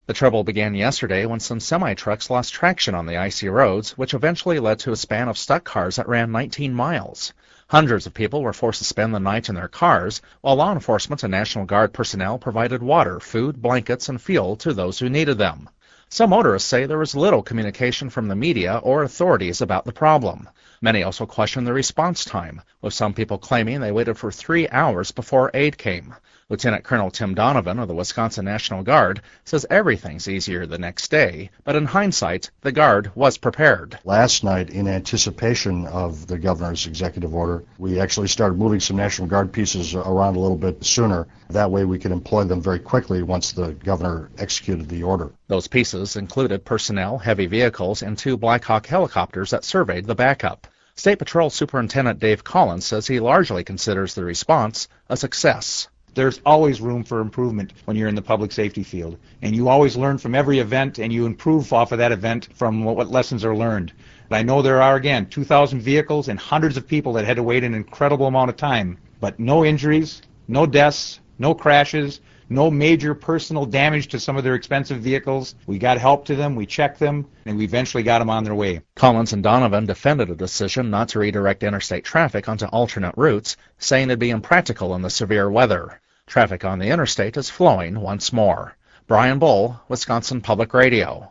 The trouble began yesterday when some semi-trucks lost traction on the icy roads, which eventually led to a span of stuck cars that ran 19 miles. Hundreds of people were forced to spend the night in their cars, while law enforcement and National Guard personnel provided water, food, blankets, and fuel to those who needed them. Some motorists say there was little communication from the media or authorities about the problem. Many also question the response time, with some people claiming they waited for 3 hours before aid came. Lieutenant Colonel Tim Donovan of the Wisconsin National Guard says everything's easier the next day, but in hindsight, the Guard was prepared. Last night, in anticipation of the governor's executive order, we actually started moving some National Guard pieces around a little bit sooner. That way we could employ them very quickly once the governor executed the order. Those pieces included personnel, heavy vehicles, and 2 Black Hawk helicopters that surveyed the backup. State Patrol Superintendent Dave Collins says he largely considers the response a success. There's always room for improvement when you're in the public safety field, and you always learn from every event, and you improve off of that event from what lessons are learned. I know there are, again, 2,000 vehicles and hundreds of people that had to wait an incredible amount of time, but no injuries, no deaths, no crashes, no major personal damage to some of their expensive vehicles. We got help to them, we checked them, and we eventually got them on their way. Collins and Donovan defended a decision not to redirect interstate traffic onto alternate routes, saying it'd be impractical in the severe weather. Traffic on the interstate is flowing once more. Brian Bull, Wisconsin Public Radio.